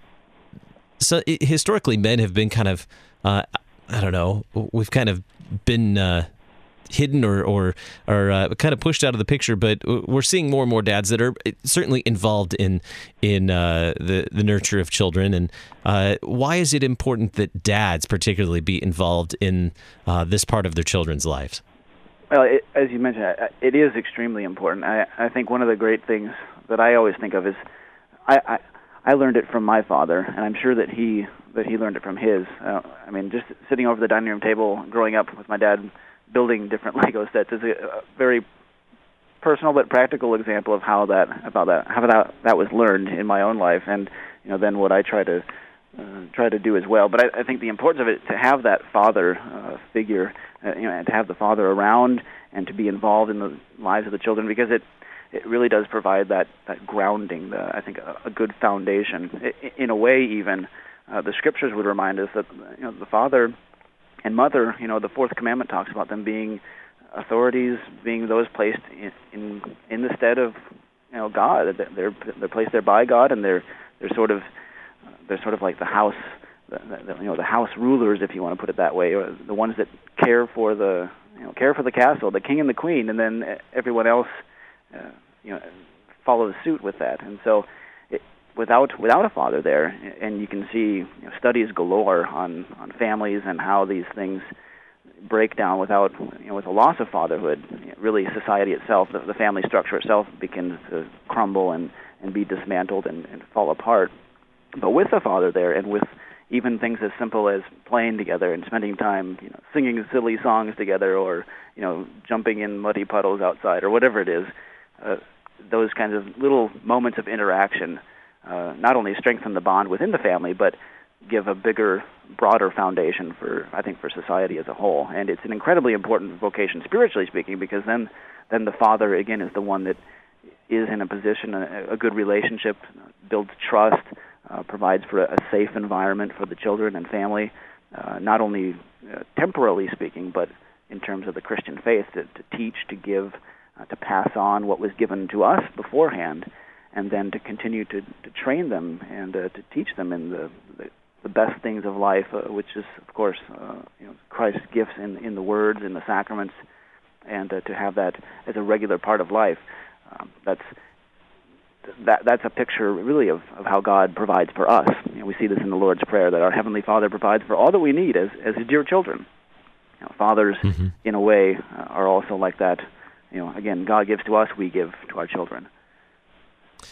so it, historically, men have been kind of, uh, I don't know, we've kind of been uh, hidden or or, or uh, kind of pushed out of the picture. But we're seeing more and more dads that are certainly involved in in uh, the the nurture of children. And uh, why is it important that dads particularly be involved in uh, this part of their children's lives? Well, it, as you mentioned, it is extremely important. I, I think one of the great things that I always think of is I, I I learned it from my father, and I'm sure that he that he learned it from his. Uh, I mean, just sitting over the dining room table, growing up with my dad, building different Lego sets is a, a very personal but practical example of how that about that how that that was learned in my own life, and you know then what I try to uh, try to do as well. But I, I think the importance of it to have that father uh, figure, uh, you know, and to have the father around and to be involved in the lives of the children, because it it really does provide that that grounding, the, I think a, a good foundation. I, in a way, even uh, the scriptures would remind us that you know the father and mother, you know, the fourth commandment talks about them being authorities, being those placed in in, in the stead of, you know, God. They're they're placed there by God, and they're they're sort of they're sort of like the house, the, the, you know, the house rulers, if you want to put it that way, or the ones that care for the you know care for the castle, the king and the queen, and then everyone else, uh, you know, follows suit with that. And so, it, without without a father there, and you can see you know, studies galore on, on families and how these things break down without you know with a loss of fatherhood. Really, society itself, the, the family structure itself, begins to crumble and, and be dismantled and, and fall apart. But with a father there, and with even things as simple as playing together and spending time, you know, singing silly songs together, or you know, jumping in muddy puddles outside, or whatever it is, uh, those kinds of little moments of interaction uh, not only strengthen the bond within the family, but give a bigger, broader foundation for, I think, for society as a whole. And it's an incredibly important vocation, spiritually speaking, because then, then the father again is the one that is in a position, a, a good relationship, builds trust, uh, provides for a, a safe environment for the children and family, uh, not only uh, temporally speaking, but in terms of the Christian faith, to, to teach, to give, uh, to pass on what was given to us beforehand, and then to continue to, to train them and uh, to teach them in the, the, the best things of life, uh, which is, of course, uh, you know, Christ's gifts in, in the words, in the sacraments, and uh, to have that as a regular part of life. Um, that's that that's a picture really of, of how God provides for us. You know, we see this in the Lord's Prayer, that our Heavenly Father provides for all that we need as as His dear children. You know, fathers, mm-hmm. in a way, uh, are also like that. You know, again, God gives to us, we give to our children.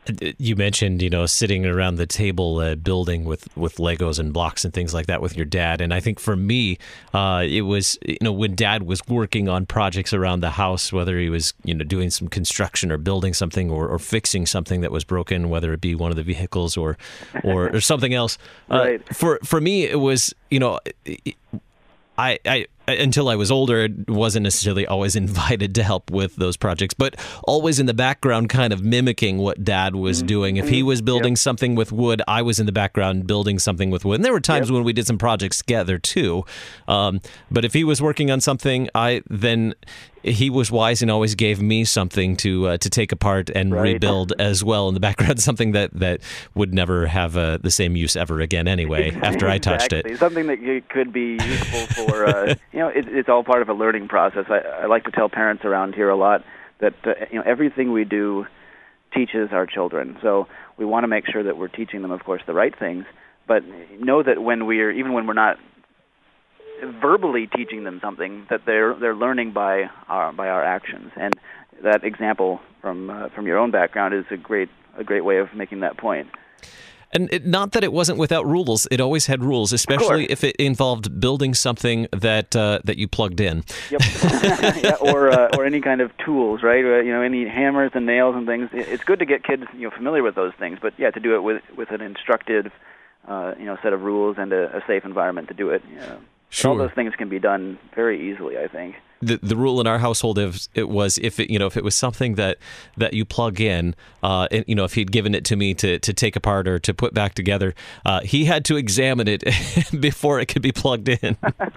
You mentioned, you know, sitting around the table uh, building with, with Legos and blocks and things like that with your dad. And I think for me, uh, it was, you know, when Dad was working on projects around the house, whether he was, you know, doing some construction or building something or, or fixing something that was broken, whether it be one of the vehicles or or, or something else. Right. Uh, for for me, it was, you know, I, I until I was older, wasn't necessarily always invited to help with those projects, but always in the background kind of mimicking what Dad was mm-hmm. doing. If he was building yep. something with wood, I was in the background building something with wood. And there were times yep. when we did some projects together too. Um, but if he was working on something, I then he was wise and always gave me something to uh, to take apart and right. rebuild as well in the background, something that, that would never have uh, the same use ever again anyway after I touched exactly. it. Something that could be useful for, uh, you know, it, it's all part of a learning process. I, I like to tell parents around here a lot that, uh, you know, everything we do teaches our children. So we want to make sure that we're teaching them, of course, the right things, but know that when we're, even when we're not verbally teaching them something, that they're they're learning by our by our actions. And that example from uh, from your own background is a great a great way of making that point. And it, not that it wasn't without rules; it always had rules, especially if it involved building something that uh, that you plugged in. Yep. yeah, or uh, or any kind of tools, right? Uh, you know, any hammers and nails and things. It's good to get kids, you know, familiar with those things, but yeah, to do it with with an instructive, uh, you know, set of rules and a, a safe environment to do it. You know. Sure. All those things can be done very easily, I think. The the rule in our household is it was if it you know if it was something that, that you plug in, uh, and you know if he'd given it to me to, to take apart or to put back together, uh, he had to examine it before it could be plugged in.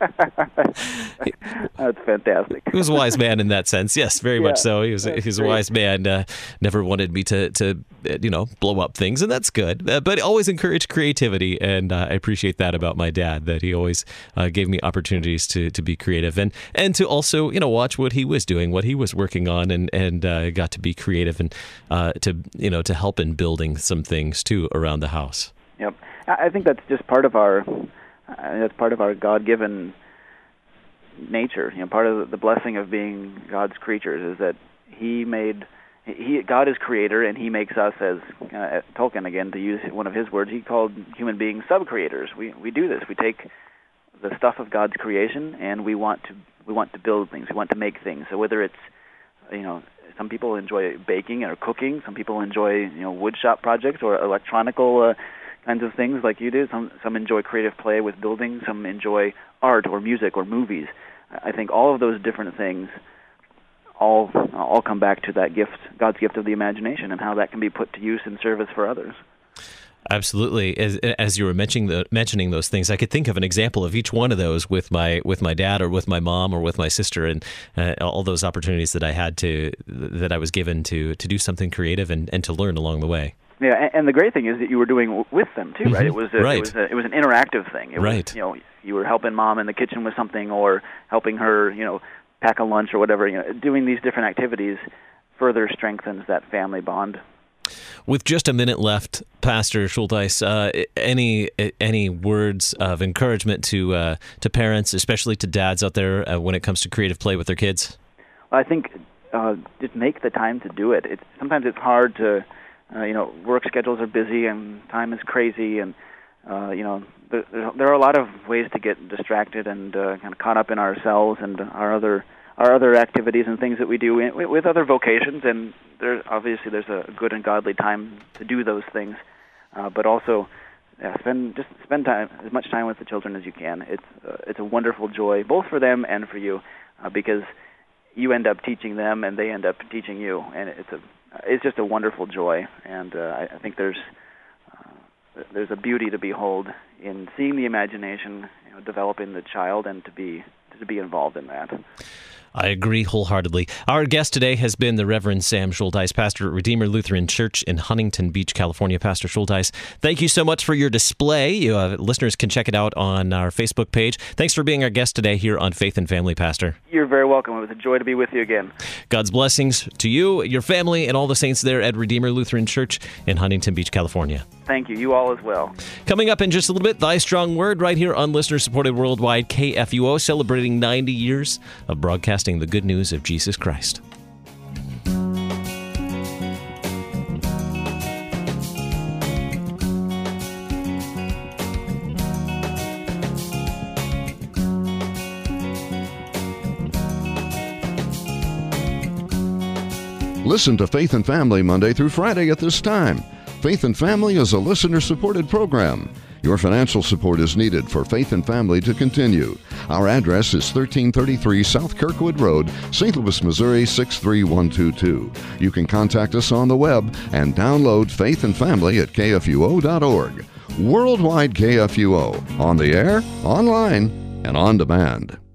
That's fantastic. He was a wise man in that sense. Yes, very yeah, much so. He was he was a wise man. Uh, never wanted me to to you know blow up things, and that's good. Uh, but always encouraged creativity, and uh, I appreciate that about my dad. That he always uh, gave me opportunities to to be creative and and to also. So, you know, watch what he was doing, what he was working on, and and uh, got to be creative and uh, to you know to help in building some things too around the house. Yep, I think that's just part of our uh, that's part of our God-given nature. You know, part of the blessing of being God's creatures is that He made He God is creator, and He makes us, as uh, Tolkien again to use one of his words, he called human beings sub-creators. We we do this. We take the stuff of God's creation, and we want to we want to build things. We want to make things. So whether it's, you know, some people enjoy baking or cooking. Some people enjoy, you know, wood shop projects or electronical uh, kinds of things like you do. Some some enjoy creative play with building. Some enjoy art or music or movies. I think all of those different things all all come back to that gift, God's gift of the imagination, and how that can be put to use in service for others. Absolutely. As, as you were mentioning the, mentioning those things, I could think of an example of each one of those with my with my dad or with my mom or with my sister, and uh, all those opportunities that I had to that I was given to to do something creative and, and to learn along the way. Yeah, and, and the great thing is that you were doing with them too, right? Mm-hmm. It was a, right. it was a, it was an interactive thing. It right. was, you know, you were helping mom in the kitchen with something, or helping her, you know, pack a lunch or whatever. You know, doing these different activities further strengthens that family bond. With just a minute left, Pastor Schultheis, uh, any any words of encouragement to uh, to parents, especially to dads out there, uh, when it comes to creative play with their kids? I think uh, just make the time to do it. It's, sometimes it's hard to, uh, you know, work schedules are busy and time is crazy, and uh, you know, there, there are a lot of ways to get distracted and uh, kind of caught up in ourselves and our other. our other activities and things that we do in, with other vocations, and there obviously there's a good and godly time to do those things, uh, but also uh, spend just spend time as much time with the children as you can. It's uh, it's a wonderful joy both for them and for you, uh, because you end up teaching them and they end up teaching you, and it's a it's just a wonderful joy, and uh, I, I think there's uh, there's a beauty to behold in seeing the imagination, you know, develop in the child, and to be to be involved in that. I agree wholeheartedly. Our guest today has been the Reverend Sam Schultheis, pastor at Redeemer Lutheran Church in Huntington Beach, California. Pastor Schultheis, thank you so much for your display. You, uh, listeners can check it out on our Facebook page. Thanks for being our guest today here on Faith and Family, Pastor. You're very welcome. It was a joy to be with you again. God's blessings to you, your family, and all the saints there at Redeemer Lutheran Church in Huntington Beach, California. Thank you. You all as well. Coming up in just a little bit, Thy Strong Word right here on listener-supported worldwide K F U O, celebrating ninety years of broadcasting the good news of Jesus Christ. Listen to Faith and Family Monday through Friday at this time. Faith and Family is a listener-supported program. Your financial support is needed for Faith and Family to continue. Our address is thirteen thirty-three South Kirkwood Road, Saint Louis, Missouri six three one two two. You can contact us on the web and download Faith and Family at K F U O dot org. Worldwide K F U O, on the air, online, and on demand.